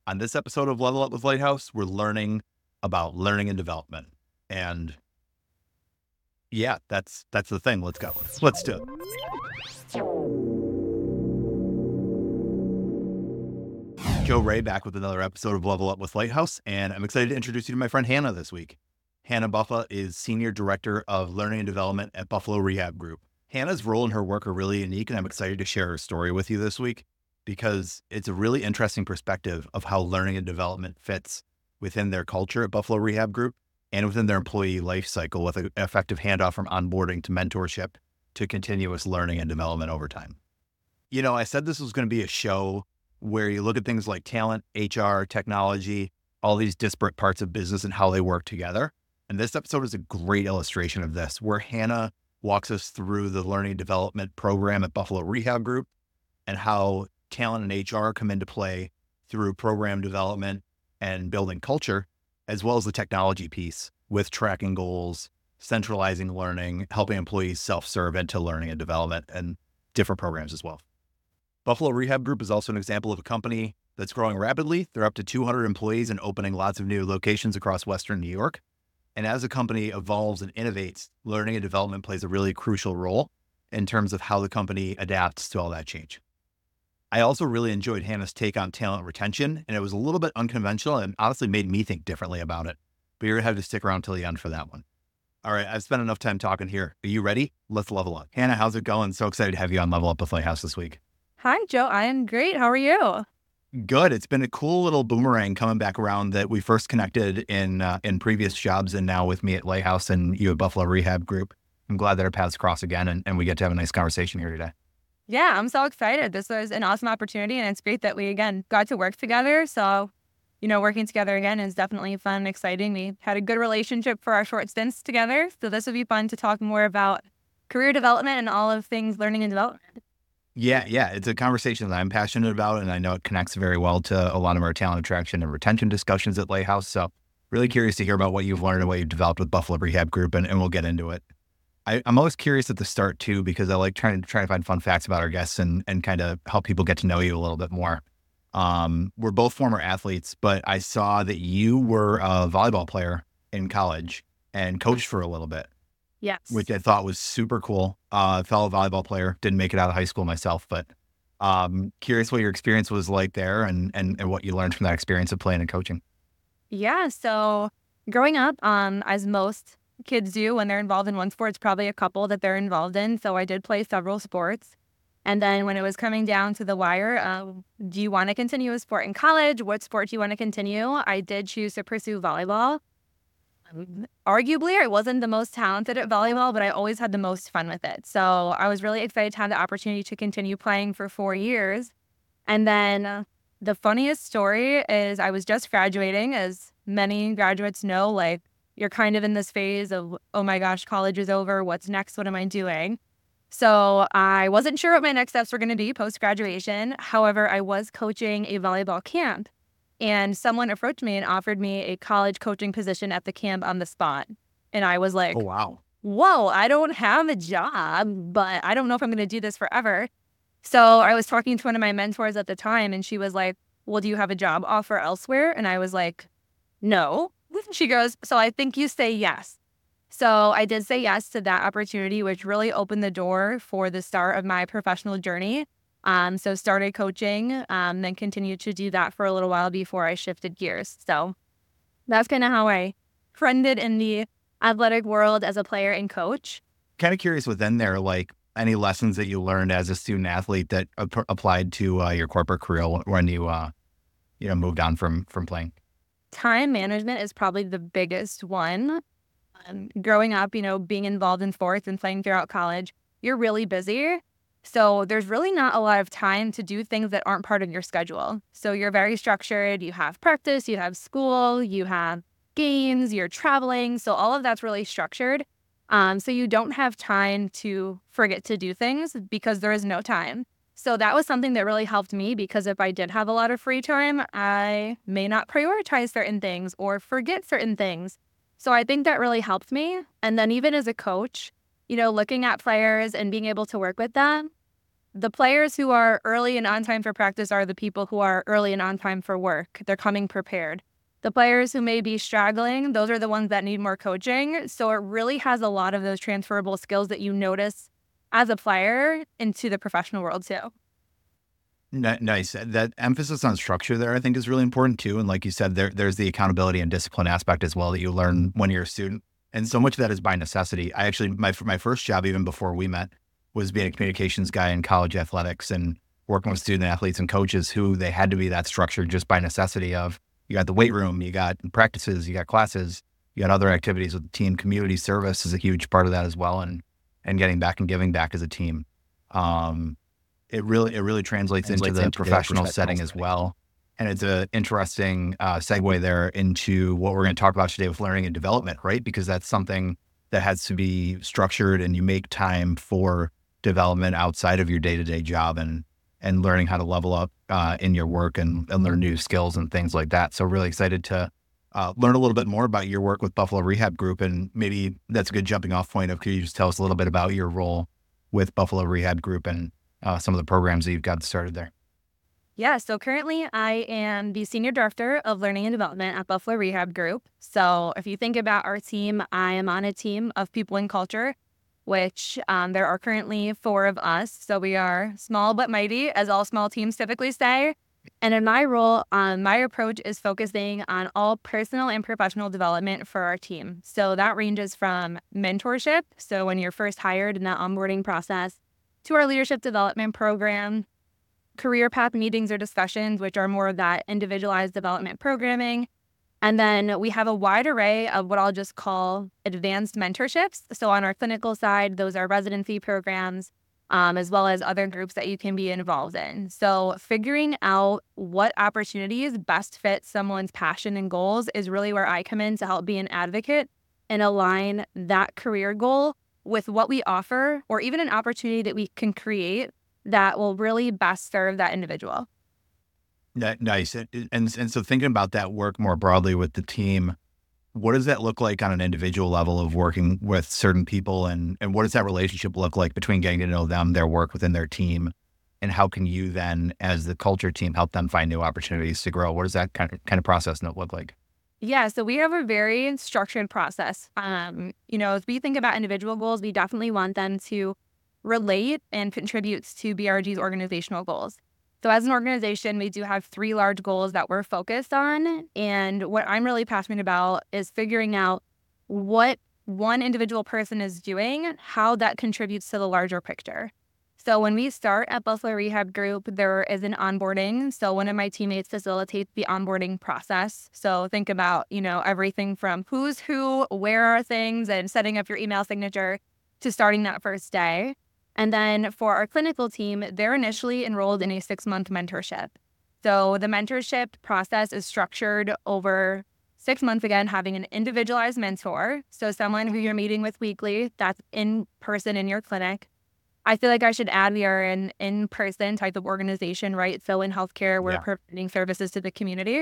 On this episode of Level Up with Lighthouse, we're learning about learning and development. And yeah, that's the thing. Let's go. Let's do it. Joe Ray back with another episode of Level Up with Lighthouse, and I'm excited to introduce you to my friend Hannah this week. Hannah Buffa is Senior Director of Learning and Development at Buffalo Rehab Group. Hannah's role and her work are really unique, and I'm excited to share her story with you this week because it's a really interesting perspective of how learning and development fits within their culture at Buffalo Rehab Group and within their employee life cycle with an effective handoff from onboarding to mentorship to continuous learning and development over time. You know, I said this was going to be a show where you look at things like talent, HR, technology, all these disparate parts of business and how they work together. And this episode is a great illustration of this, where Hannah walks us through the learning and development program at Buffalo Rehab Group and how talent and HR come into play through program development and building culture, as well as the technology piece with tracking goals, centralizing learning, helping employees self-serve into learning and development and different programs as well. Buffalo Rehab Group is also an example of a company that's growing rapidly. They're up to 200 employees and opening lots of new locations across Western New York. And as a company evolves and innovates, learning and development plays a really crucial role in terms of how the company adapts to all that change. I also really enjoyed Hannah's take on talent retention, and it was a little bit unconventional and honestly made me think differently about it. But you're going to have to stick around till the end for that one. All right, I've spent enough time talking here. Are you ready? Let's level up. Hannah, how's it going? So excited to have you on Level Up with Lighthouse this week. Hi, Joe. I am great. How are you? Good. It's been a cool little boomerang coming back around that we first connected in previous jobs and now with me at Lighthouse and you at Buffalo Rehab Group. I'm glad that our paths cross again and we get to have a nice conversation here today. Yeah, I'm so excited. This was an awesome opportunity, and it's great that we, again, got to work together. So, working together again is definitely fun and exciting. We had a good relationship for our short stints together. So this would be fun to talk more about career development and all of things learning and development. Yeah. It's a conversation that I'm passionate about, and I know it connects very well to a lot of our talent attraction and retention discussions at Lighthouse. So really curious to hear about what you've learned and what you've developed with Buffalo Rehab Group, and we'll get into it. I'm always curious at the start too, because I like trying to find fun facts about our guests and kind of help people get to know you a little bit more. We're both former athletes, but I saw that you were a volleyball player in college and coached for a little bit. Yes. Which I thought was super cool. Fellow volleyball player, didn't make it out of high school myself, but curious what your experience was like there and what you learned from that experience of playing and coaching. Yeah. So growing up, as most kids do when they're involved in one sport, it's probably a couple that they're involved in. So I did play several sports. And then when it was coming down to the wire, do you want to continue a sport in college? What sport do you want to continue? I did choose to pursue volleyball. Arguably, I wasn't the most talented at volleyball, but I always had the most fun with it. So I was really excited to have the opportunity to continue playing for 4 years. And then the funniest story is I was just graduating. As many graduates know, like, you're kind of in this phase of, oh my gosh, college is over. What's next? What am I doing? So I wasn't sure what my next steps were going to be post-graduation. However, I was coaching a volleyball camp. And someone approached me and offered me a college coaching position at the camp on the spot. And I was like, oh, wow. Whoa, I don't have a job, but I don't know if I'm going to do this forever. So I was talking to one of my mentors at the time, and she was like, well, do you have a job offer elsewhere? And I was like, no. She goes, so I think you say yes. So I did say yes to that opportunity, which really opened the door for the start of my professional journey. So started coaching, then continued to do that for a little while before I shifted gears. So that's kind of how I friended in the athletic world as a player and coach. Kind of curious within there, like any lessons that you learned as a student athlete that applied to your corporate career when you, moved on from playing. Time management is probably the biggest one. Growing up, being involved in sports and playing throughout college, you're really busy. So there's really not a lot of time to do things that aren't part of your schedule. So you're very structured. You have practice, you have school, you have games, you're traveling. So all of that's really structured. So you don't have time to forget to do things because there is no time. So that was something that really helped me, because if I did have a lot of free time, I may not prioritize certain things or forget certain things. So I think that really helped me. And then even as a coach, looking at players and being able to work with them, the players who are early and on time for practice are the people who are early and on time for work. They're coming prepared. The players who may be straggling, those are the ones that need more coaching. So it really has a lot of those transferable skills that you notice as a player into the professional world too. Nice. That emphasis on structure there, I think, is really important too. And like you said, there's the accountability and discipline aspect as well that you learn when you're a student. And so much of that is by necessity. I actually, my first job, even before we met, was being a communications guy in college athletics and working with student athletes and coaches who they had to be that structured just by necessity of, you got the weight room, you got practices, you got classes, you got other activities with the team. Community service is a huge part of that as well. And getting back and giving back as a team. It really translates into the professional setting as well. And it's an interesting segue there into what we're going to talk about today with learning and development, right? Because that's something that has to be structured, and you make time for development outside of your day-to-day job and learning how to level up in your work and learn new skills and things like that. So really excited to learn a little bit more about your work with Buffalo Rehab Group. And maybe that's a good jumping off point of, could you just tell us a little bit about your role with Buffalo Rehab Group and some of the programs that you've got started there? Yeah, so currently I am the Senior Director of Learning and Development at Buffalo Rehab Group. So if you think about our team, I am on a team of people and culture, which there are currently 4 of us. So we are small but mighty, as all small teams typically say. And in my role, my approach is focusing on all personal and professional development for our team. So that ranges from mentorship, so when you're first hired in that onboarding process, to our leadership development program, career path meetings or discussions, which are more of that individualized development programming. And then we have a wide array of what I'll just call advanced mentorships. So on our clinical side, those are residency programs, as well as other groups that you can be involved in. So figuring out what opportunities best fit someone's passion and goals is really where I come in to help be an advocate and align that career goal with what we offer, or even an opportunity that we can create that will really best serve that individual. Nice. And so thinking about that work more broadly with the team, what does that look like on an individual level of working with certain people, and what does that relationship look like between getting to know them, their work within their team, and how can you then, as the culture team, help them find new opportunities to grow? What does that kind of process look like? Yeah, so we have a very structured process. As we think about individual goals, we definitely want them to relate and contribute to BRG's organizational goals. So as an organization, we do have 3 large goals that we're focused on. And what I'm really passionate about is figuring out what one individual person is doing, how that contributes to the larger picture. So when we start at Buffalo Rehab Group, there is an onboarding. So one of my teammates facilitates the onboarding process. So think about, everything from who's who, where are things, and setting up your email signature to starting that first day. And then for our clinical team, they're initially enrolled in a 6-month mentorship. So the mentorship process is structured over 6 months, again, having an individualized mentor. So someone who you're meeting with weekly, that's in person in your clinic. I feel like I should add, we are an in-person type of organization, right? So in healthcare, we're providing services to the community.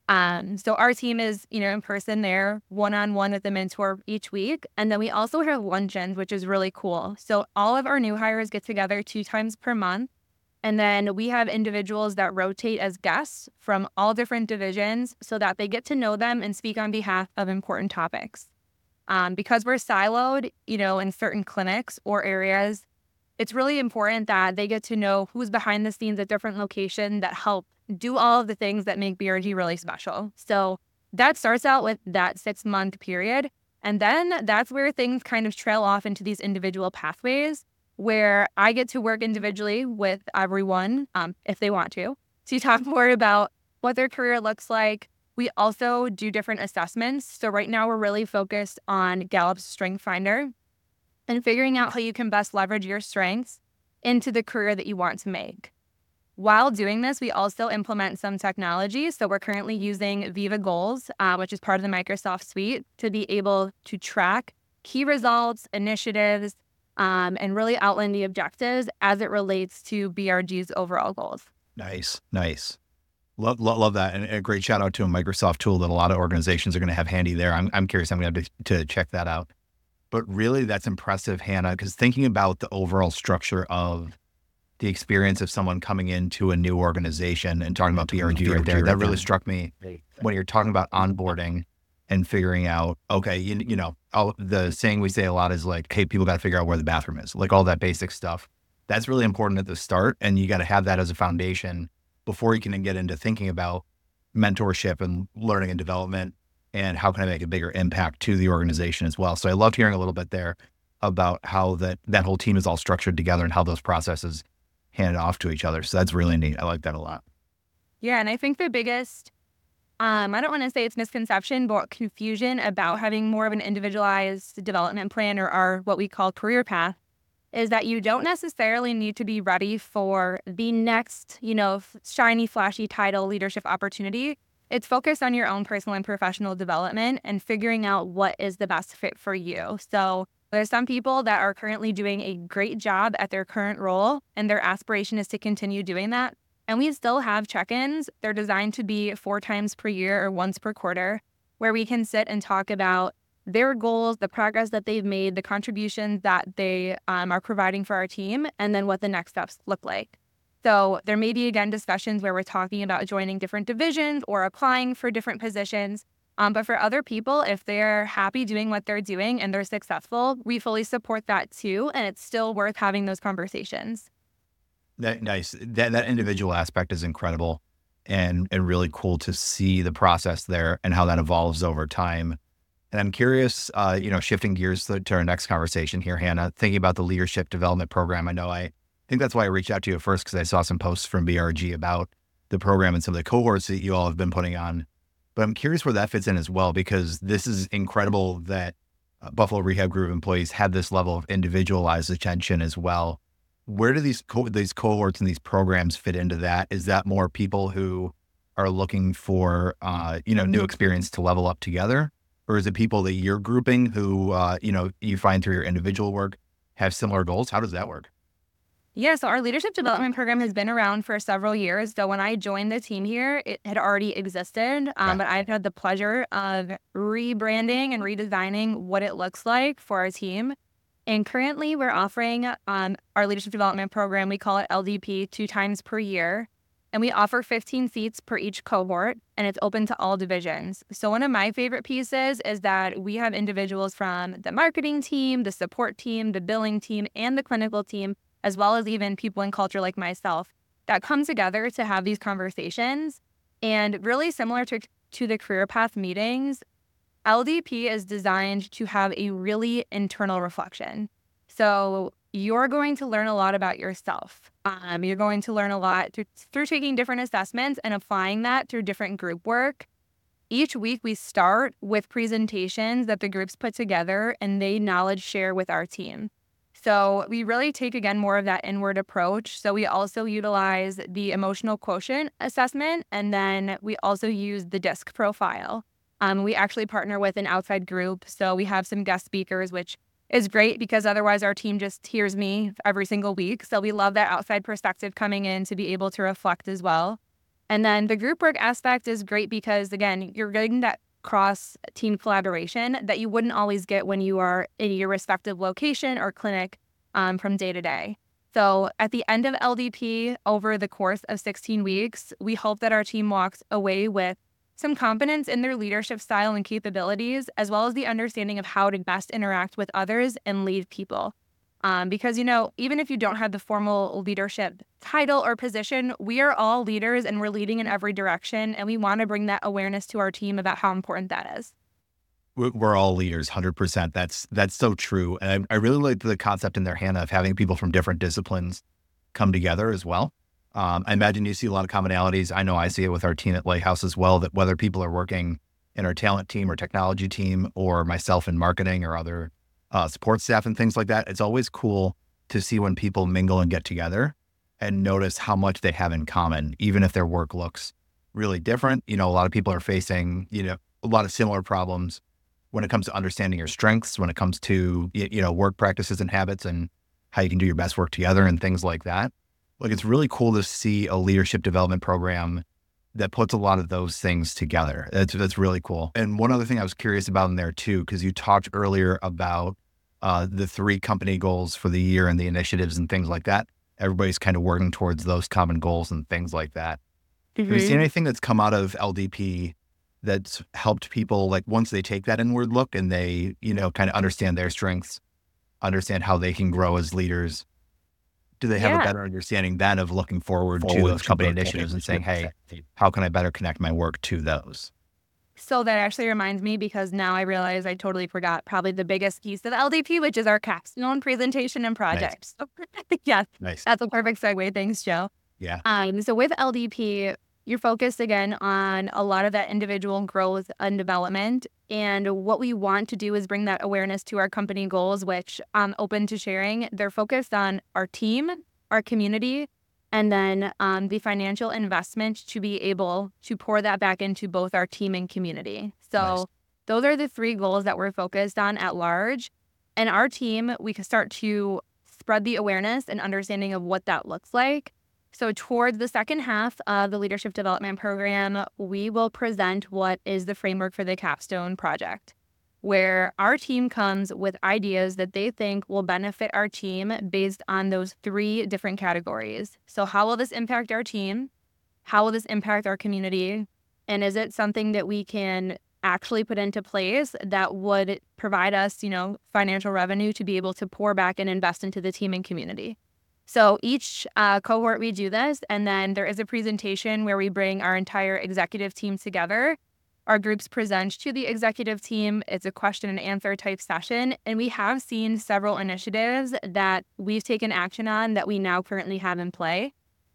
So our team is, in person there, one-on-one with the mentor each week. And then we also have luncheons, which is really cool. So all of our new hires get together 2 times per month. And then we have individuals that rotate as guests from all different divisions so that they get to know them and speak on behalf of important topics. Because we're siloed, in certain clinics or areas, it's really important that they get to know who's behind the scenes at different locations that help do all of the things that make BRG really special. So that starts out with that 6-month period. And then that's where things kind of trail off into these individual pathways where I get to work individually with everyone, if they want to talk more about what their career looks like. We also do different assessments. So right now we're really focused on Gallup's Strength Finder and figuring out how you can best leverage your strengths into the career that you want to make. While doing this, we also implement some technology. So we're currently using Viva Goals, which is part of the Microsoft suite, to be able to track key results, initiatives, and really outline the objectives as it relates to BRG's overall goals. Nice. Love that. And a great shout out to a Microsoft tool that a lot of organizations are going to have handy there. I'm curious. I'm going to have to check that out. But really, that's impressive, Hannah, because thinking about the overall structure of the experience of someone coming into a new organization and talking about BRG right there. That really struck me when you're talking about onboarding and figuring out, okay, you know, the saying we say a lot is like, hey, people got to figure out where the bathroom is, like all that basic stuff. That's really important at the start. And you got to have that as a foundation before you can get into thinking about mentorship and learning and development and how can I make a bigger impact to the organization as well. So I loved hearing a little bit there about how that whole team is all structured together and how those processes hand off to each other. So that's really neat. I like that a lot. Yeah, and I think the biggest, I don't want to say it's misconception, but confusion about having more of an individualized development plan or our what we call career path is that you don't necessarily need to be ready for the next, shiny, flashy title leadership opportunity. It's focused on your own personal and professional development and figuring out what is the best fit for you. So there's some people that are currently doing a great job at their current role, and their aspiration is to continue doing that. And we still have check-ins. They're designed to be 4 times per year or once per quarter, where we can sit and talk about their goals, the progress that they've made, the contributions that they are providing for our team, and then what the next steps look like. So there may be, again, discussions where we're talking about joining different divisions or applying for different positions. But for other people, if they're happy doing what they're doing and they're successful, we fully support that too. And it's still worth having those conversations. Nice. That individual aspect is incredible and really cool to see the process there and how that evolves over time. And I'm curious, shifting gears to our next conversation here, Hannah, thinking about the leadership development program. I think that's why I reached out to you first, because I saw some posts from BRG about the program and some of the cohorts that you all have been putting on. But I'm curious where that fits in as well, because this is incredible that Buffalo Rehab Group employees have this level of individualized attention as well. Where do these cohorts and these programs fit into that? Is that more people who are looking for, new experience to level up together? Or is it people that you're grouping who, you find through your individual work have similar goals? How does that work? Yeah, so our leadership development program has been around for several years. So when I joined the team here, it had already existed, but I've had the pleasure of rebranding and redesigning what it looks like for our team. And currently we're offering our leadership development program, we call it LDP, 2 times per year. And we offer 15 seats per each cohort, and it's open to all divisions. So one of my favorite pieces is that we have individuals from the marketing team, the support team, the billing team, and the clinical team, as well as even people in culture like myself, that come together to have these conversations. And really similar to the career path meetings, LDP is designed to have a really internal reflection. So you're going to learn a lot about yourself. You're going to learn a lot through taking different assessments and applying that through different group work. Each week we start with presentations that the groups put together and they knowledge share with our team. So we really take, again, more of that inward approach. So we also utilize the emotional quotient assessment, and then we also use the DISC profile. We actually partner with an outside group. So we have some guest speakers, which is great because otherwise our team just hears me every single week. So we love that outside perspective coming in to be able to reflect as well. And then the group work aspect is great because, again, you're getting that cross-team collaboration that you wouldn't always get when you are in your respective location or clinic from day to day. So at the end of LDP, over the course of 16 weeks, we hope that our team walks away with some confidence in their leadership style and capabilities, as well as the understanding of how to best interact with others and lead people. Because, even if you don't have the formal leadership title or position, we are all leaders and we're leading in every direction. And we want to bring that awareness to our team about how important that is. We're all leaders, 100%. That's so true. And I really like the concept in there, Hannah, of having people from different disciplines come together as well. I imagine you see a lot of commonalities. I know I see it with our team at Lighthouse as well, that whether people are working in our talent team or technology team or myself in marketing or other support staff and things like that, it's always cool to see when people mingle and get together and notice how much they have in common, even if their work looks really different. A lot of people are facing, a lot of similar problems when it comes to understanding your strengths, when it comes to, work practices and habits and how you can do your best work together and things like that. Like, it's really cool to see a leadership development program that puts a lot of those things together. That's really cool. And one other thing I was curious about in there too, because you talked earlier about the 3 company goals for the year and the initiatives and things like that. everybody's kind of working towards those common goals and things like that. Have you seen Mm-hmm. anything that's come out of LDP that's helped people, like once they take that inward look and they, kind of understand their strengths, understand how they can grow as leaders? Do they have a Yeah. better understanding then of looking forward to those company initiatives and saying, hey, how can I better connect my work to those? So that actually reminds me, because now I realize I totally forgot probably the biggest piece of LDP, which is our capstone presentation and project. So, yes, Nice. that's a perfect segue. Thanks, Joe. Yeah. So with LDP, you're focused again on a lot of that individual growth and development. And what we want to do is bring that awareness to our company goals, which I'm open to sharing. They're focused on our team, our community, and then the financial investment to be able to pour that back into both our team and community. So Nice. those are the three goals that we're focused on at large. And our team, we can start to spread the awareness and understanding of what that looks like. So towards the second half of the Leadership Development Program, we will present what is the framework for the Capstone Project, where our team comes with ideas that they think will benefit our team based on those three different categories. So how will this impact our team? How will this impact our community? And is it something that we can actually put into place that would provide us, financial revenue to be able to pour back and invest into the team and community? So each cohort, we do this, and then there is a presentation where we bring our entire executive team together. Our groups present to the executive team. It's a question and answer type session, and we have seen several initiatives that we've taken action on that we now currently have in play.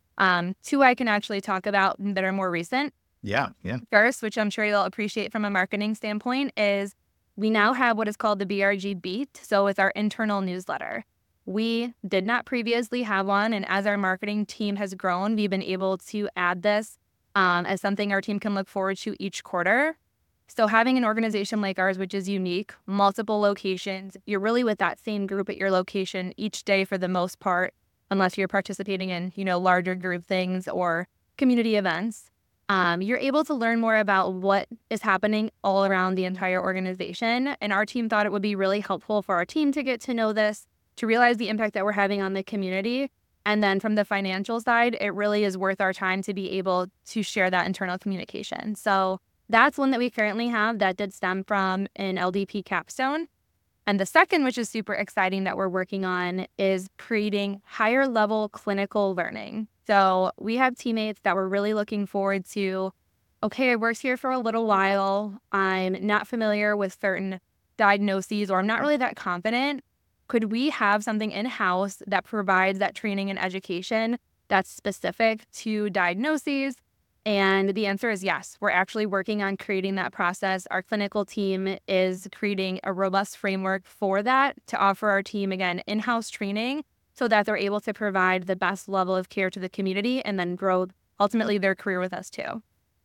Two I can actually talk about that are more recent. Yeah. Yeah. First, which I'm sure you'll appreciate from a marketing standpoint, is we now have what is called the BRG Beat. So it's our internal newsletter. We did not previously have one, and as our marketing team has grown, we've been able to add this as something our team can look forward to each quarter. So having an organization like ours, which is unique, multiple locations, you're really with that same group at your location each day for the most part, unless you're participating in, larger group things or community events. You're able to learn more about what is happening all around the entire organization. And our team thought it would be really helpful for our team to get to know this, to realize the impact that we're having on the community. And then from the financial side, it really is worth our time to be able to share that internal communication. So that's one that we currently have that did stem from an LDP capstone. And the second, which is super exciting that we're working on, is creating higher level clinical learning. So we have teammates that we're really looking forward to, okay, I worked here for a little while. I'm not familiar with certain diagnoses, or I'm not really that confident. Could we have something in-house that provides that training and education that's specific to diagnoses? And the answer is yes. We're actually working on creating that process. Our clinical team is creating a robust framework for that to offer our team, again, in-house training so that they're able to provide the best level of care to the community and then grow ultimately their career with us too.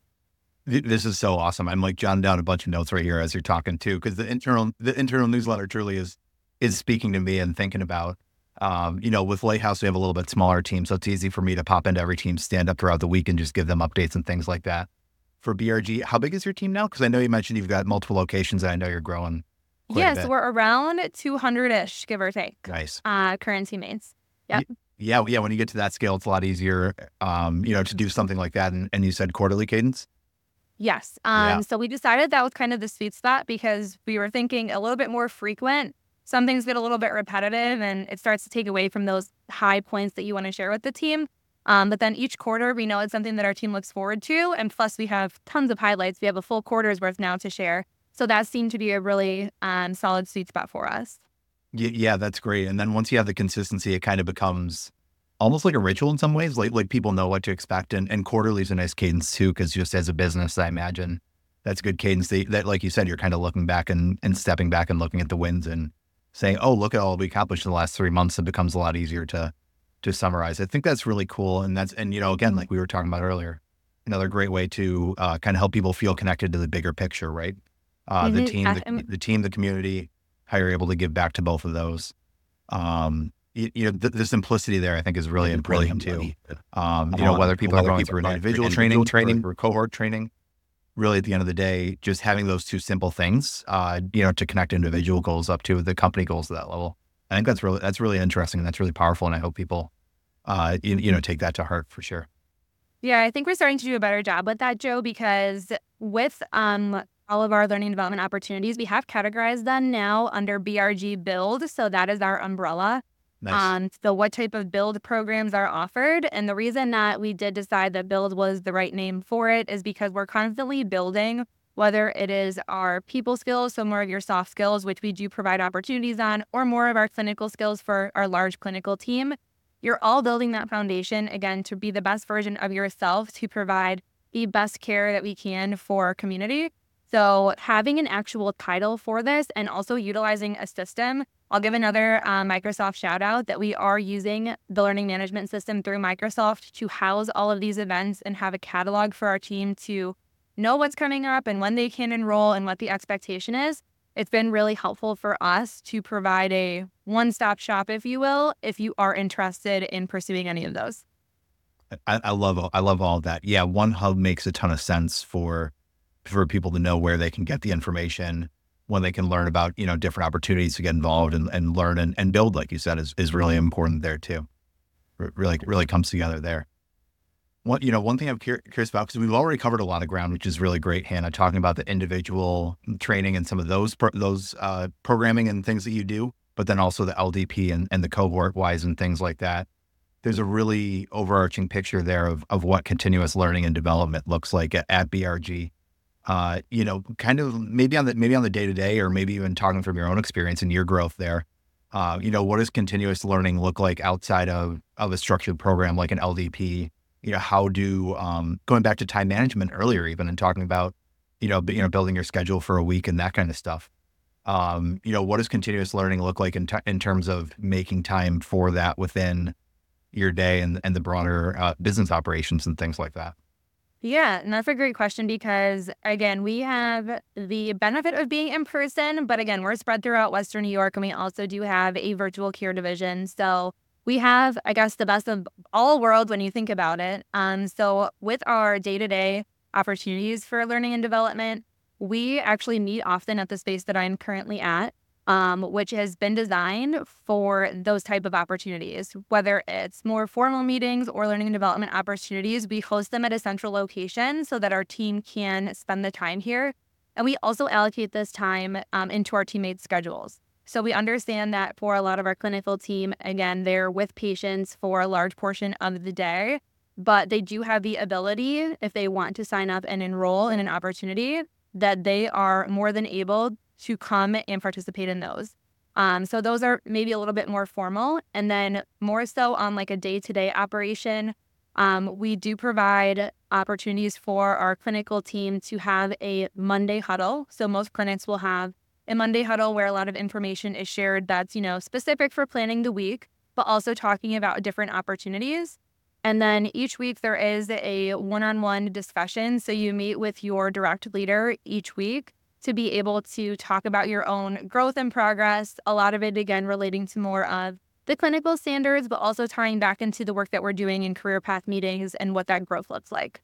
This is so awesome. I'm like jotting down a bunch of notes right here as you're talking too, because the internal newsletter truly is speaking to me and thinking about, with Lighthouse, we have a little bit smaller team, so it's easy for me to pop into every team's stand up throughout the week and just give them updates and things like that. For BRG, how big is your team now? Because I know you mentioned you've got multiple locations and I know you're growing quite a bit. Yes, we're around 200-ish, give or take. Nice. Current teammates. Yep. Yeah. When you get to that scale, it's a lot easier, to do something like that. And you said quarterly cadence? Yes. So we decided that was kind of the sweet spot because we were thinking a little bit more frequent. Some things get a little bit repetitive and it starts to take away from those high points that you want to share with the team. But then each quarter, we know it's something that our team looks forward to. And plus, we have tons of highlights. We have a full quarter's worth now to share. So that seemed to be a really solid sweet spot for us. Yeah, that's great. And then once you have the consistency, it kind of becomes almost like a ritual in some ways. Like people know what to expect. And quarterly is a nice cadence too, because just as a business, I imagine that's good cadence that, like you said, you're kind of looking back and stepping back and looking at the wins and saying, oh, look at all we accomplished in the last 3 months. It becomes a lot easier to summarize. I think that's really cool. And again, like we were talking about earlier, another great way to kind of help people feel connected to the bigger picture, right? The team, the community, how you're able to give back to both of those. The simplicity there, I think, is really important too. Whether people are going through an individual training or cohort training, really at the end of the day, just having those two simple things, to connect individual goals up to the company goals at that level. I think that's really interesting and that's really powerful. And I hope people take that to heart for sure. Yeah, I think we're starting to do a better job with that, Joe, because with all of our learning and development opportunities, we have categorized them now under BRG Build. So that is our umbrella. Nice. So what type of build programs are offered? And the reason that we did decide that build was the right name for it is because we're constantly building, whether it is our people skills, so more of your soft skills, which we do provide opportunities on, or more of our clinical skills for our large clinical team. You're all building that foundation, again, to be the best version of yourself, to provide the best care that we can for our community. So having an actual title for this and also utilizing a system, I'll give another Microsoft shout out that we are using the learning management system through Microsoft to house all of these events and have a catalog for our team to know what's coming up and when they can enroll and what the expectation is. It's been really helpful for us to provide a one-stop shop, if you will, if you are interested in pursuing any of those. I love all of that. Yeah, one hub makes a ton of sense for people to know where they can get the information, when they can learn about different opportunities to get involved and learn and build, like you said, is really important there too. Really comes together there. One thing I'm curious about, because we've already covered a lot of ground, which is really great, Hannah, talking about the individual training and some of those programming and things that you do, but then also the LDP and the cohort wise and things like that. There's a really overarching picture there of what continuous learning and development looks like at BRG. Kind of maybe on the day to day, or maybe even talking from your own experience and your growth there. What does continuous learning look like outside of a structured program like an LDP? How do, going back to time management earlier, even, and talking about, building your schedule for a week and that kind of stuff. What does continuous learning look like in terms of making time for that within your day and the broader business operations and things like that? Yeah, and that's a great question because, again, we have the benefit of being in person, but again, we're spread throughout Western New York, and we also do have a virtual care division. So we have, I guess, the best of all worlds when you think about it. So with our day-to-day opportunities for learning and development, we actually meet often at the space that I'm currently at, which has been designed for those type of opportunities. Whether it's more formal meetings or learning and development opportunities, we host them at a central location so that our team can spend the time here. And we also allocate this time into our teammates' schedules. So we understand that for a lot of our clinical team, again, they're with patients for a large portion of the day, but they do have the ability, if they want to sign up and enroll in an opportunity, that they are more than able to come and participate in those. So those are maybe a little bit more formal. And then more so on like a day-to-day operation, we do provide opportunities for our clinical team to have a Monday huddle. So most clinics will have a Monday huddle where a lot of information is shared that's, specific for planning the week, but also talking about different opportunities. And then each week there is a one-on-one discussion. So you meet with your direct leader each week to be able to talk about your own growth and progress. A lot of it, again, relating to more of the clinical standards, but also tying back into the work that we're doing in career path meetings and what that growth looks like.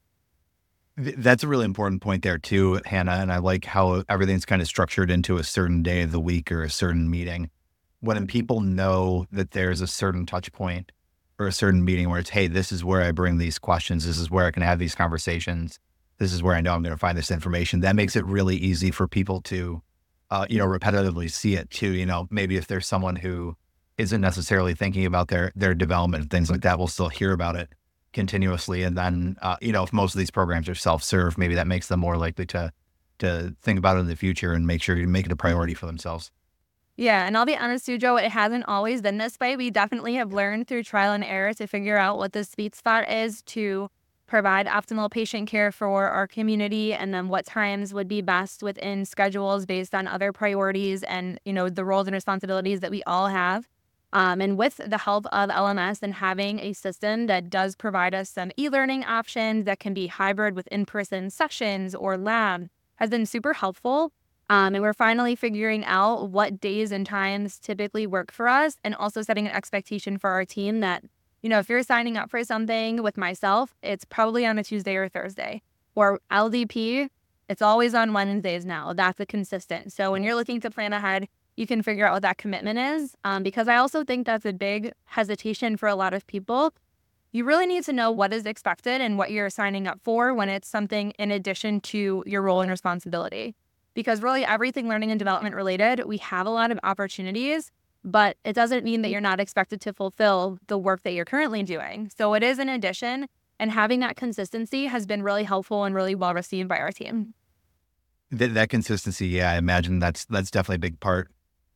That's a really important point there too, Hannah. And I like how everything's kind of structured into a certain day of the week or a certain meeting. When people know that there's a certain touch point or a certain meeting where it's, hey, this is where I bring these questions. This is where I can have these conversations. This is where I know I'm going to find this information. That makes it really easy for people to, repetitively see it too. Maybe if there's someone who isn't necessarily thinking about their development and things like that, will still hear about it continuously. And then, if most of these programs are self-serve, maybe that makes them more likely to think about it in the future and make sure you make it a priority for themselves. Yeah, and I'll be honest too, Joe, it hasn't always been this way. We definitely have learned through trial and error to figure out what the sweet spot is to provide optimal patient care for our community, and then what times would be best within schedules based on other priorities and, the roles and responsibilities that we all have. And with the help of LMS and having a system that does provide us some e-learning options that can be hybrid with in-person sessions or lab has been super helpful. And we're finally figuring out what days and times typically work for us, and also setting an expectation for our team that, if you're signing up for something with myself, it's probably on a Tuesday or Thursday. Or LDP, it's always on Wednesdays now. That's a consistent. So when you're looking to plan ahead, you can figure out what that commitment is. Because I also think that's a big hesitation for a lot of people you really need to know what is expected and what you're signing up for when it's something in addition to your role and responsibility. Because really everything learning and development related, we have a lot of opportunities, but it doesn't mean that you're not expected to fulfill the work that you're currently doing. So it is an addition, and having that consistency has been really helpful and really well received by our team. That consistency, yeah, I imagine that's definitely a big part.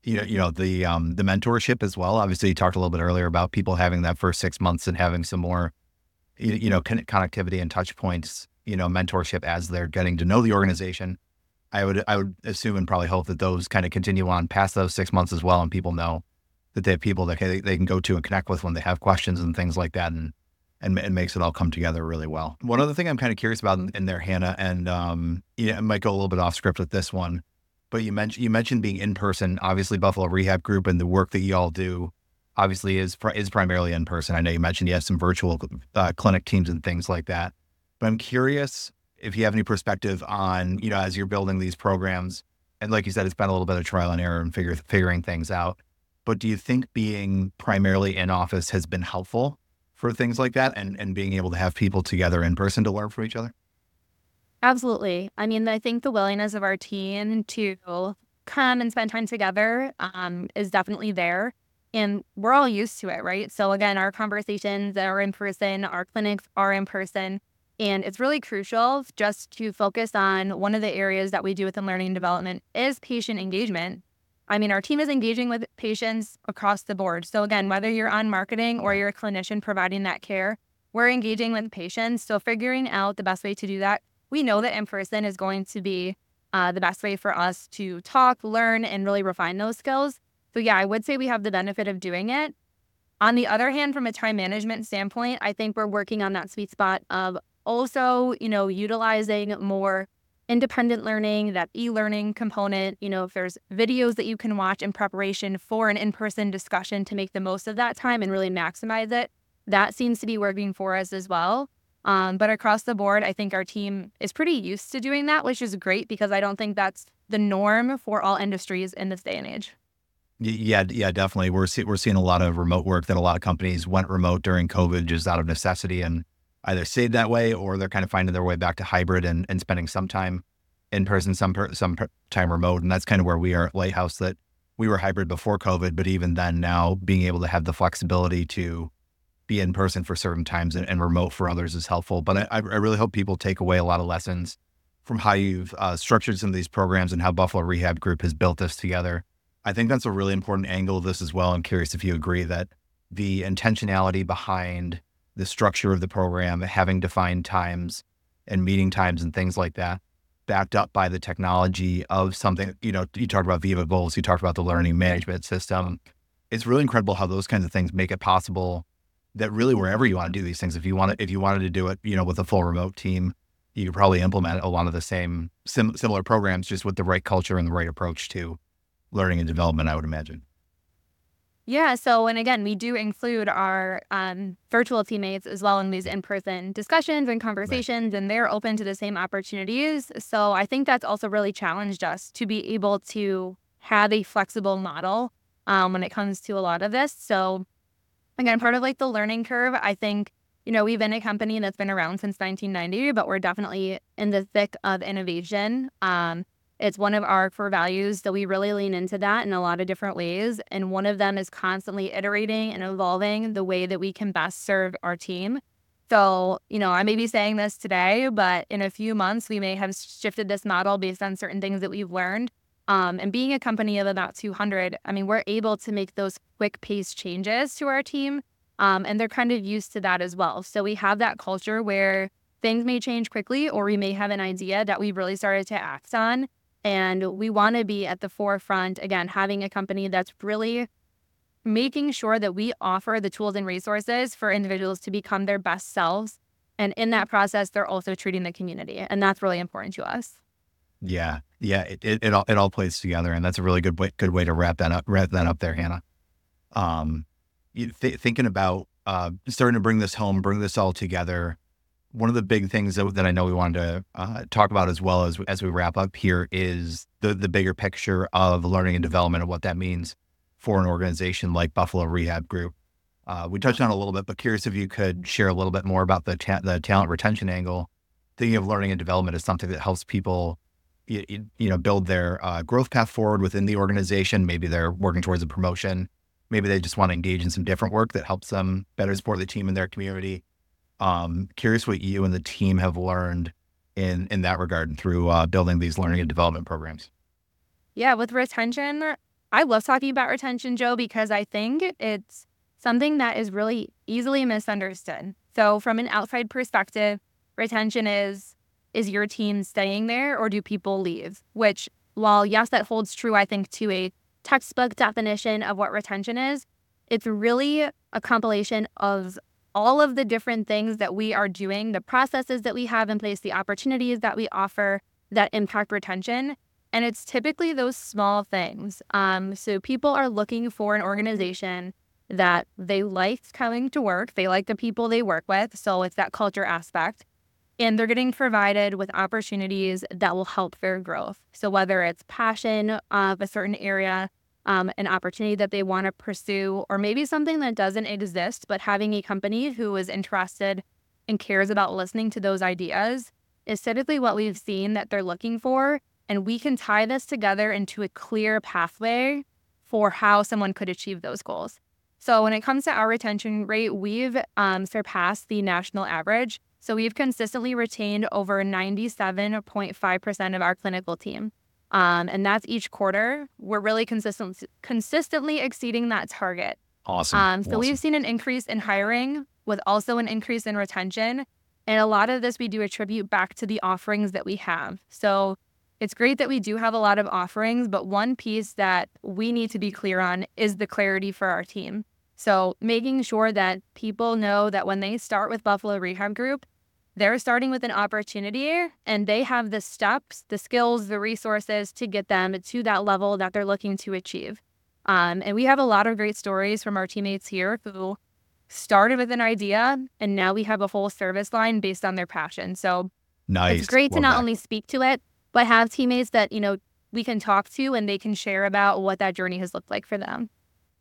The mentorship as well. Obviously, you talked a little bit earlier about people having that first 6 months and having some more, connectivity and touch points. Mentorship as they're getting to know the organization. I would assume and probably hope that those kind of continue on past those 6 months as well, and people know that they have people that they can go to and connect with when they have questions and things like that, and it makes it all come together really well. One other thing I'm kind of curious about in there, Hannah, and it might go a little bit off script with this one, but you mentioned being in person. Obviously, Buffalo Rehab Group and the work that you all do obviously is primarily in person. I know you mentioned you have some virtual clinic teams and things like that, but I'm curious if you have any perspective on, as you're building these programs, and like you said, it's been a little bit of trial and error and figuring things out. But do you think being primarily in office has been helpful for things like that, and being able to have people together in person to learn from each other? Absolutely. I mean, I think the willingness of our team to come and spend time together is definitely there. And we're all used to it, right? So again, our conversations are in person, our clinics are in person. And it's really crucial just to focus on one of the areas that we do within learning and development is patient engagement. I mean, our team is engaging with patients across the board. So again, whether you're on marketing or you're a clinician providing that care, we're engaging with patients. So figuring out the best way to do that, we know that in person is going to be the best way for us to talk, learn, and really refine those skills. So yeah, I would say we have the benefit of doing it. On the other hand, from a time management standpoint, I think we're working on that sweet spot of also, utilizing more independent learning, that e-learning component. If there's videos that you can watch in preparation for an in-person discussion to make the most of that time and really maximize it, that seems to be working for us as well. But across the board, I think our team is pretty used to doing that, which is great because I don't think that's the norm for all industries in this day and age. Yeah, definitely. We're seeing a lot of remote work that a lot of companies went remote during COVID just out of necessity, and either stayed that way or they're kind of finding their way back to hybrid and spending some time in person, some time remote. And that's kind of where we are at Lighthouse, that we were hybrid before COVID, but even then now being able to have the flexibility to be in person for certain times and remote for others is helpful. But I really hope people take away a lot of lessons from how you've structured some of these programs and how Buffalo Rehab Group has built this together. I think that's a really important angle of this as well. I'm curious if you agree that the intentionality behind the structure of the program, having defined times and meeting times and things like that, backed up by the technology of something, you talked about Viva Goals, you talked about the learning management system. It's really incredible how those kinds of things make it possible that really wherever you want to do these things, if you wanted to do it, with a full remote team, you could probably implement a lot of the same similar programs just with the right culture and the right approach to learning and development, I would imagine. Yeah, so, and again, we do include our virtual teammates as well in these in-person discussions and conversations, right. And they're open to the same opportunities. So I think that's also really challenged us to be able to have a flexible model when it comes to a lot of this. So again, part of like the learning curve, I think, we've been a company that's been around since 1990, but we're definitely in the thick of innovation. It's one of our core values, so we really lean into that in a lot of different ways. And one of them is constantly iterating and evolving the way that we can best serve our team. So, I may be saying this today, but in a few months, we may have shifted this model based on certain things that we've learned. And being a company of about 200, we're able to make those quick pace changes to our team. And they're kind of used to that as well. So we have that culture where things may change quickly, or we may have an idea that we've really started to act on. And we want to be at the forefront, again, having a company that's really making sure that we offer the tools and resources for individuals to become their best selves. And in that process, they're also treating the community. And that's really important to us. Yeah. It all plays together. And that's a really good way to wrap that up there, Hannah. Thinking about starting to bring this home, bring this all together. One of the big things that I know we wanted to talk about as well as we wrap up here is the bigger picture of learning and development and what that means for an organization like Buffalo Rehab Group. We touched on it a little bit, but curious if you could share a little bit more about the talent retention angle. Thinking of learning and development as something that helps people, build their growth path forward within the organization. Maybe they're working towards a promotion. Maybe they just want to engage in some different work that helps them better support the team in their community. Curious what you and the team have learned in that regard through building these learning and development programs. Yeah, with retention, I love talking about retention, Joe, because I think it's something that is really easily misunderstood. So from an outside perspective, retention is your team staying there or do people leave? Which, while yes, that holds true, I think, to a textbook definition of what retention is, it's really a compilation of all of the different things that we are doing, the processes that we have in place, the opportunities that we offer that impact retention. And it's typically those small things. So people are looking for an organization that they like coming to work. They like the people they work with. So it's that culture aspect. And they're getting provided with opportunities that will help their growth. So whether it's passion of a certain area, an opportunity that they want to pursue, or maybe something that doesn't exist, but having a company who is interested and cares about listening to those ideas is typically what we've seen that they're looking for. And we can tie this together into a clear pathway for how someone could achieve those goals. So when it comes to our retention rate, we've surpassed the national average. So we've consistently retained over 97.5% of our clinical team. And that's each quarter. We're really consistently exceeding that target. Awesome. So we've seen an increase in hiring with also an increase in retention. And a lot of this we do attribute back to the offerings that we have. So it's great that we do have a lot of offerings, but one piece that we need to be clear on is the clarity for our team. So making sure that people know that when they start with Buffalo Rehab Group, they're starting with an opportunity and they have the steps, the skills, the resources to get them to that level that they're looking to achieve. And we have a lot of great stories from our teammates here who started with an idea and now we have a whole service line based on their passion. So nice. It's great to not only speak to it, but have teammates that, we can talk to and they can share about what that journey has looked like for them.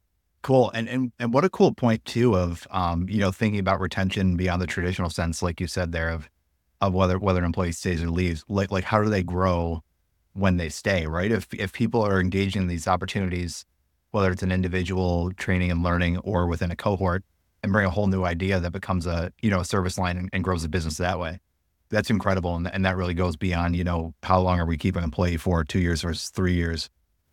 Cool. And what a cool point too of, thinking about retention beyond the traditional sense, like you said there of whether an employee stays or leaves, like how do they grow when they stay, right? If people are engaging in these opportunities, whether it's an individual training and learning or within a cohort, and bring a whole new idea that becomes a service line and grows the business that way. That's incredible. And that really goes beyond, how long are we keeping an employee for, 2 years versus 3 years?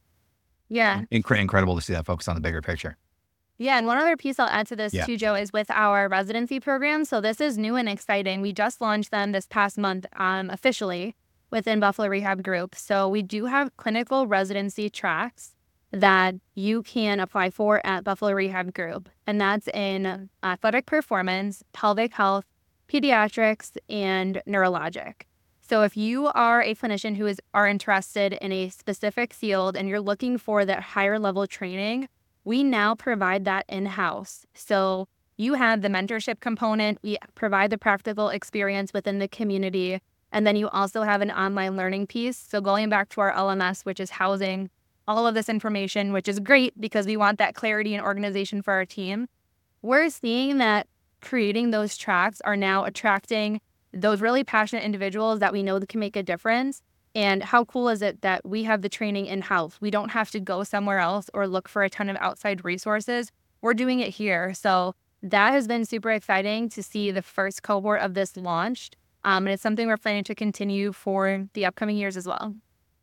Yeah. Incredible to see that focus on the bigger picture. Yeah. And one other piece I'll add to this too, Joe, is with our residency program. So this is new and exciting. We just launched them this past month officially within Buffalo Rehab Group. So we do have clinical residency tracks that you can apply for at Buffalo Rehab Group. And that's in athletic performance, pelvic health, pediatrics, and neurologic. So if you are a clinician who are interested in a specific field and you're looking for that higher level training, we now provide that in-house. So you have the mentorship component, we provide the practical experience within the community, and then you also have an online learning piece. So going back to our LMS, which is housing all of this information, which is great because we want that clarity and organization for our team. We're seeing that creating those tracks are now attracting those really passionate individuals that we know that can make a difference. And how cool is it that we have the training in-house? We don't have to go somewhere else or look for a ton of outside resources. We're doing it here. So that has been super exciting to see the first cohort of this launched. And it's something we're planning to continue for the upcoming years as well.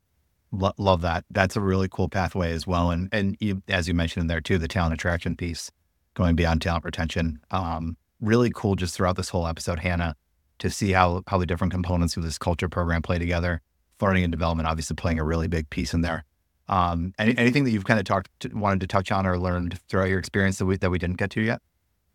Love that. That's a really cool pathway as well. And you, as you mentioned in there too, the talent attraction piece, going beyond talent retention. Really cool just throughout this whole episode, Hannah, to see how the different components of this culture program play together. Learning and development obviously playing a really big piece in there. Anything that you've kind of wanted to touch on or learned throughout your experience that we didn't get to yet?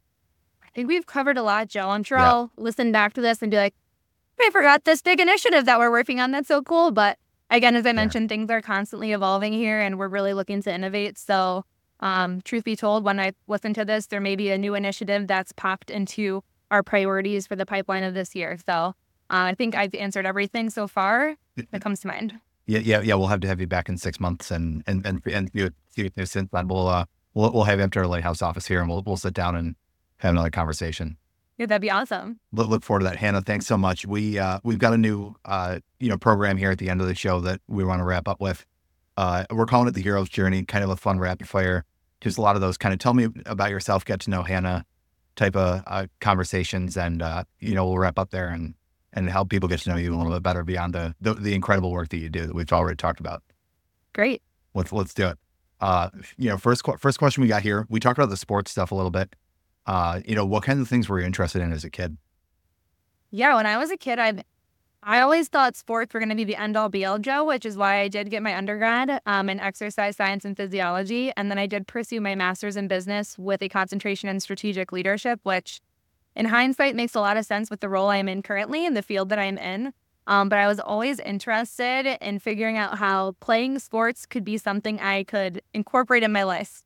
I think we've covered a lot, Joe. I'm sure I'll listen back to this and be like, I forgot this big initiative that we're working on. That's so cool. But again, as I mentioned, things are constantly evolving here and we're really looking to innovate. So truth be told, when I listen to this, there may be a new initiative that's popped into our priorities for the pipeline of this year. So I think I've answered everything so far that comes to mind. Yeah. We'll have to have you back in 6 months and since then we'll we'll have you up to our Lighthouse office here, and we'll sit down and have another conversation. Yeah, that'd be awesome. Look forward to that, Hannah. Thanks so much. We've got a new program here at the end of the show that we want to wrap up with. We're calling it the Hero's Journey, kind of a fun rapid fire. Just a lot of those kind of tell me about yourself, get to know Hannah type of conversations, and we'll wrap up there and help people get to know you a little bit better beyond the incredible work that you do that we've already talked about. Great. Let's do it. First question we got here. We talked about the sports stuff a little bit. What kinds of things were you interested in as a kid? Yeah, when I was a kid, I always thought sports were going to be the end-all be-all, Joe, which is why I did get my undergrad in exercise science and physiology. And then I did pursue my master's in business with a concentration in strategic leadership, which in hindsight makes a lot of sense with the role I'm in currently in the field that I'm in. But I was always interested in figuring out how playing sports could be something I could incorporate in my life.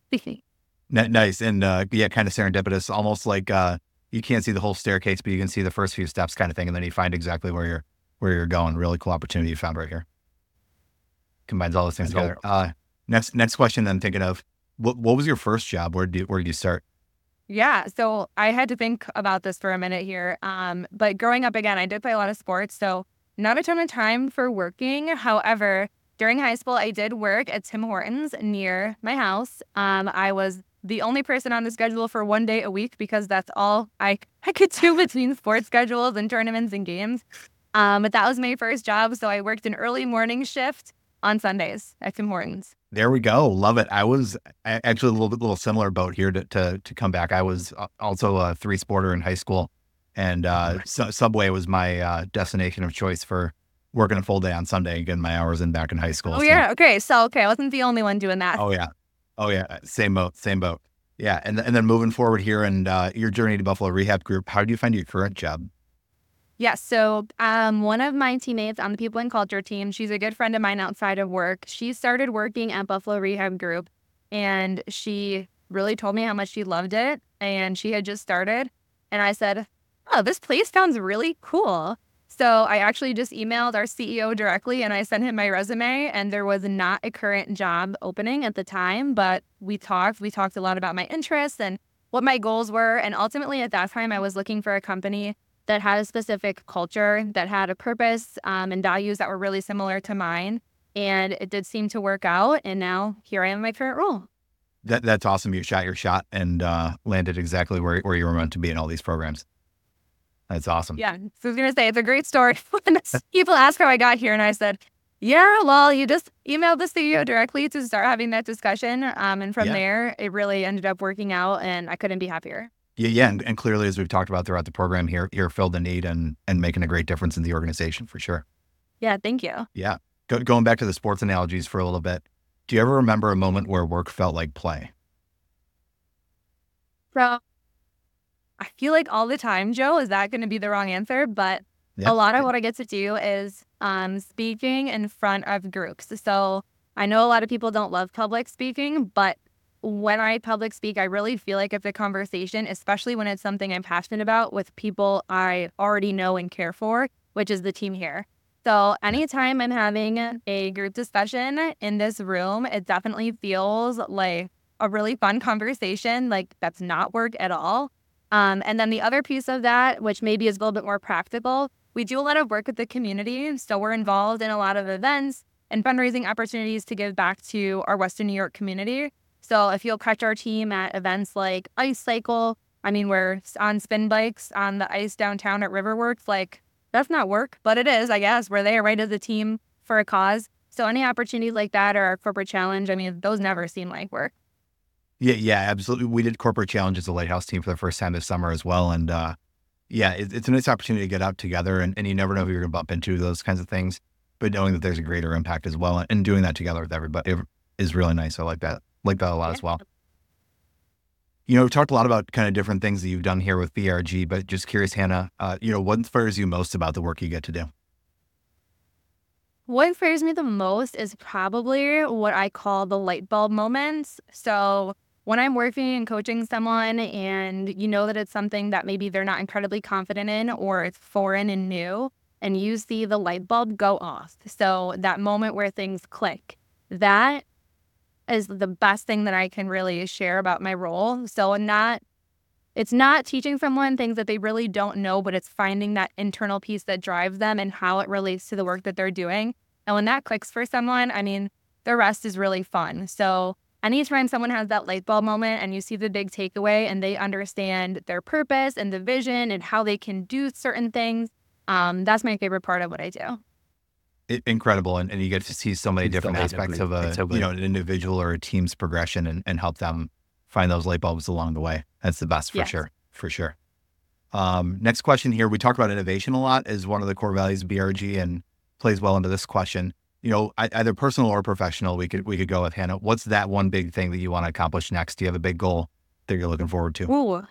Nice. And kind of serendipitous, almost like you can't see the whole staircase, but you can see the first few steps kind of thing. And then you find exactly where you're going. Really cool opportunity you found right here. Combines all those things together. Next question I'm thinking of, what was your first job? Where did you start? Yeah, so I had to think about this for a minute here. But growing up, again, I did play a lot of sports, so not a ton of time for working. However, during high school, I did work at Tim Hortons near my house. I was the only person on the schedule for 1 day a week because that's all I could do between sports schedules and tournaments and games. But that was my first job, so I worked an early morning shift on Sundays at Tim Hortons. There we go. Love it. I was actually a little similar boat here to come back. I was also a three-sporter in high school, and Subway was my destination of choice for working a full day on Sunday and getting my hours in back in high school. Oh, yeah. Okay. I wasn't the only one doing that. Oh, yeah. Same boat. Yeah. And then moving forward here and your journey to Buffalo Rehab Group, how do you find your current job? Yeah, so one of my teammates on the People and Culture team, she's a good friend of mine outside of work. She started working at Buffalo Rehab Group, and she really told me how much she loved it, and she had just started. And I said, oh, this place sounds really cool. So I actually just emailed our CEO directly, and I sent him my resume, and there was not a current job opening at the time, but we talked a lot about my interests and what my goals were. And ultimately at that time, I was looking for a company that had a specific culture, that had a purpose and values that were really similar to mine. And it did seem to work out. And now here I am in my current role. That's awesome. You shot your shot and landed exactly where you were meant to be in all these programs. That's awesome. Yeah. So I was going to say, it's a great story. People ask how I got here. And I said, yeah, well, you just emailed the CEO directly to start having that discussion. And from there, it really ended up working out. And I couldn't be happier. Yeah, and clearly, as we've talked about throughout the program here filled the need and making a great difference in the organization for sure. Yeah, thank you. Yeah. Going back to the sports analogies for a little bit, do you ever remember a moment where work felt like play? So I feel like all the time, Joe, is that going to be the wrong answer? But a lot of what I get to do is speaking in front of groups. So I know a lot of people don't love public speaking, but when I public speak, I really feel like if the conversation, especially when it's something I'm passionate about with people I already know and care for, which is the team here. So anytime I'm having a group discussion in this room, it definitely feels like a really fun conversation. Like that's not work at all. And then the other piece of that, which maybe is a little bit more practical, we do a lot of work with the community. So we're involved in a lot of events and fundraising opportunities to give back to our Western New York community. So if you'll catch our team at events like Ice Cycle, we're on spin bikes on the ice downtown at Riverworks, like that's not work, but it is, I guess. We're there right as a team for a cause. So any opportunities like that or our corporate challenge, those never seem like work. Yeah, absolutely. We did corporate challenge as a Lighthouse team for the first time this summer as well. And it's a nice opportunity to get out together and you never know who you're going to bump into, those kinds of things. But knowing that there's a greater impact as well and doing that together with everybody is really nice. I like that. Like that a lot as well. We've talked a lot about kind of different things that you've done here with BRG, but just curious, Hannah, what inspires you most about the work you get to do? What inspires me the most is probably what I call the light bulb moments. So when I'm working and coaching someone and you know that it's something that maybe they're not incredibly confident in or it's foreign and new, and you see the light bulb go off. So that moment where things click, that is the best thing that I can really share about my role. So it's not teaching someone things that they really don't know, but it's finding that internal piece that drives them and how it relates to the work that they're doing. And when that clicks for someone, I mean, the rest is really fun. So anytime someone has that light bulb moment and you see the big takeaway and they understand their purpose and the vision and how they can do certain things, that's my favorite part of what I do. Incredible. And you get to see so many different aspects of an individual or a team's progression and help them find those light bulbs along the way. That's the best for sure. Next question here. We talked about innovation a lot as one of the core values of BRG and plays well into this question. Either personal or professional, we could go with Hannah. What's that one big thing that you want to accomplish next? Do you have a big goal that you're looking forward to? Ooh.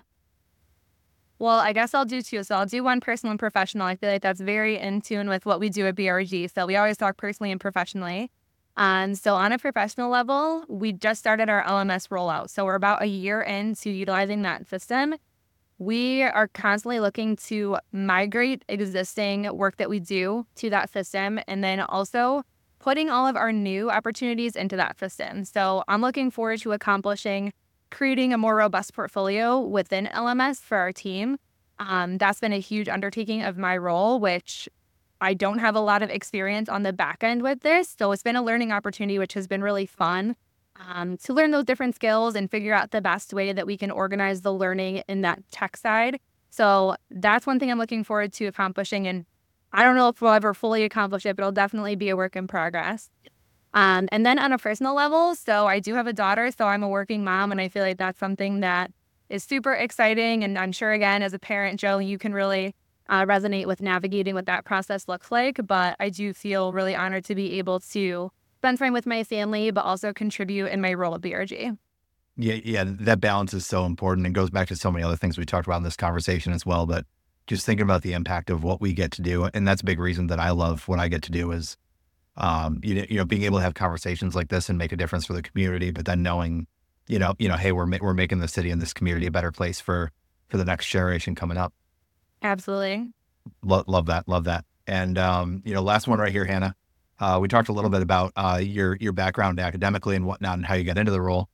Well, I guess I'll do two. So I'll do one personal and professional. I feel like that's very in tune with what we do at BRG. So we always talk personally and professionally. And so on a professional level, we just started our LMS rollout. So we're about a year into utilizing that system. We are constantly looking to migrate existing work that we do to that system, and then also putting all of our new opportunities into that system. So I'm looking forward to creating a more robust portfolio within LMS for our team. That's been a huge undertaking of my role, which I don't have a lot of experience on the back end with this. So it's been a learning opportunity, which has been really fun to learn those different skills and figure out the best way that we can organize the learning in that tech side. So that's one thing I'm looking forward to accomplishing. And I don't know if we'll ever fully accomplish it, but it'll definitely be a work in progress. And then on a personal level, so I do have a daughter, so I'm a working mom, and I feel like that's something that is super exciting. And I'm sure, again, as a parent, Joe, you can really resonate with navigating what that process looks like. But I do feel really honored to be able to spend time with my family, but also contribute in my role at BRG. Yeah, that balance is so important and goes back to so many other things we talked about in this conversation as well. But just thinking about the impact of what we get to do, and that's a big reason that I love what I get to do is, being able to have conversations like this and make a difference for the community. But then knowing, hey, we're making the city and this community a better place for the next generation coming up. Absolutely. Love that. And last one right here, Hannah. We talked a little bit about your background academically and whatnot and how you got into the role.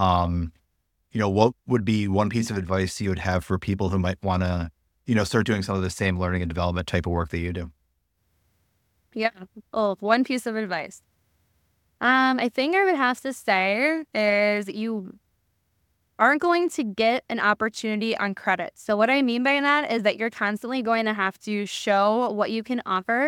What would be one piece of advice you would have for people who might want to, start doing some of the same learning and development type of work that you do? Yeah. Oh, one piece of advice. I think I would have to say is you aren't going to get an opportunity on credit. So what I mean by that is that you're constantly going to have to show what you can offer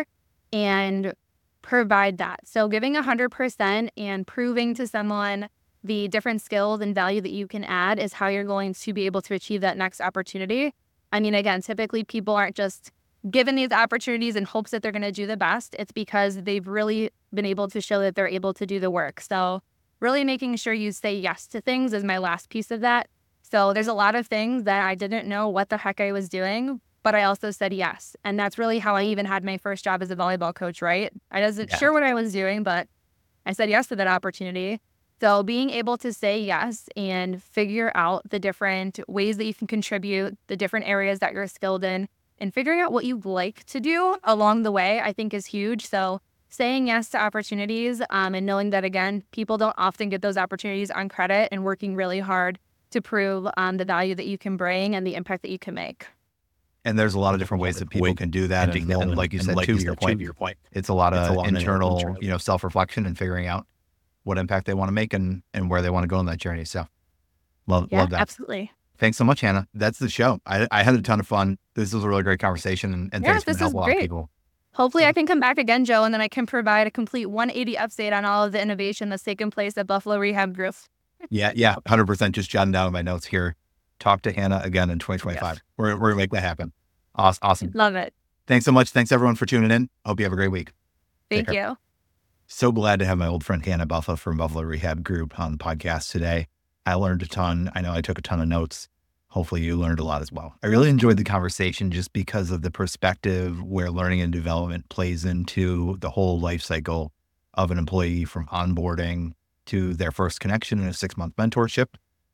and provide that. So giving 100% and proving to someone the different skills and value that you can add is how you're going to be able to achieve that next opportunity. I mean, again, typically people aren't just given these opportunities in hopes that they're going to do the best. It's because they've really been able to show that they're able to do the work. So really making sure you say yes to things is my last piece of that. So there's a lot of things that I didn't know what the heck I was doing, but I also said yes. And that's really how I even had my first job as a volleyball coach, right? I wasn't sure what I was doing, but I said yes to that opportunity. So being able to say yes and figure out the different ways that you can contribute, the different areas that you're skilled in, and figuring out what you'd like to do along the way, I think is huge. So saying yes to opportunities and knowing that, again, people don't often get those opportunities on credit and working really hard to prove the value that you can bring and the impact that you can make. And there's a lot of different ways that people can do that. And like you said, to your point, it's a lot of internal, self-reflection and figuring out what impact they want to make and where they want to go on that journey. So love that. Absolutely. Thanks so much, Hannah. That's the show. I had a ton of fun. This was a really great conversation and thanks for helping a lot of people. Hopefully I can come back again, Joe, and then I can provide a complete 180 update on all of the innovation that's taken place at Buffalo Rehab Group. Yeah, 100%. Just jotting down my notes here. Talk to Hannah again in 2025. Yes. We're going to make that happen. Awesome. Love it. Thanks so much. Thanks everyone for tuning in. Hope you have a great week. Thank you. So glad to have my old friend Hannah Buffa from Buffalo Rehab Group on the podcast today. I learned a ton. I know I took a ton of notes. Hopefully you learned a lot as well. I really enjoyed the conversation just because of the perspective where learning and development plays into the whole life cycle of an employee, from onboarding to their first connection in a 6-month mentorship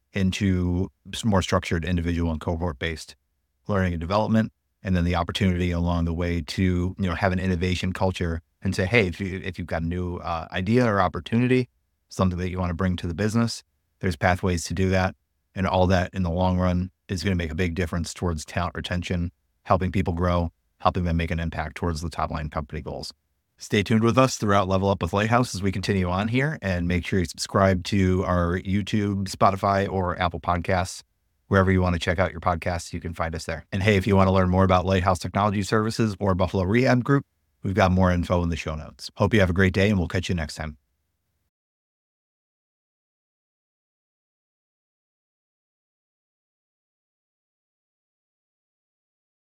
into more structured individual and cohort-based learning and development. And then the opportunity along the way to, have an innovation culture and say, hey, if you've got a new idea or opportunity, something that you want to bring to the business, there's pathways to do that. And all that in the long run is going to make a big difference towards talent retention, helping people grow, helping them make an impact towards the top line company goals. Stay tuned with us throughout Level Up with Lighthouse as we continue on here, and make sure you subscribe to our YouTube, Spotify, or Apple Podcasts. Wherever you want to check out your podcasts, you can find us there. And hey, if you want to learn more about Lighthouse Technology Services or Buffalo Rehab Group, we've got more info in the show notes. Hope you have a great day, and we'll catch you next time.